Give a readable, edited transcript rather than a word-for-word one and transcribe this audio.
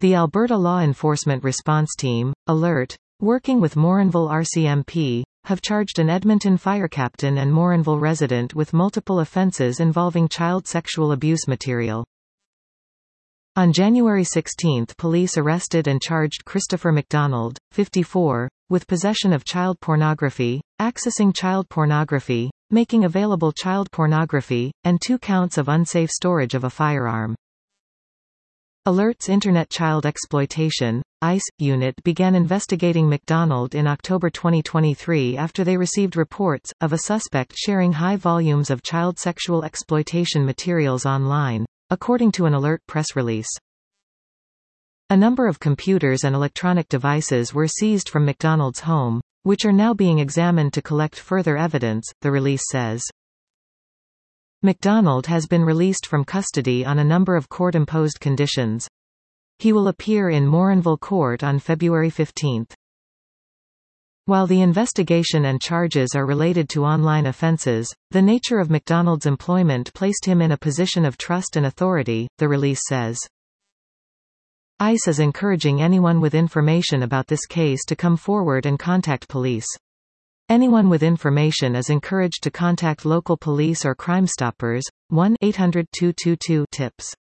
The Alberta Law Enforcement Response Team, ALERT, working with Morinville RCMP, have charged an Edmonton fire captain and Morinville resident with multiple offences involving child sexual abuse material. On January 16, police arrested and charged Christopher McDonald, 54, with possession of child pornography, accessing child pornography, making available child pornography, and 2 counts of unsafe storage of a firearm. ALERT's Internet Child Exploitation, ICE, unit began investigating McDonald in October 2023 after they received reports of a suspect sharing high volumes of child sexual exploitation materials online, according to an ALERT press release. A number of computers and electronic devices were seized from McDonald's home, which are now being examined to collect further evidence, the release says. McDonald has been released from custody on a number of court-imposed conditions. He will appear in Morinville Court on February 15. While the investigation and charges are related to online offences, the nature of McDonald's employment placed him in a position of trust and authority, the release says. ICE is encouraging anyone with information about this case to come forward and contact police. Anyone with information is encouraged to contact local police or Crime Stoppers, 1-800-222-TIPS.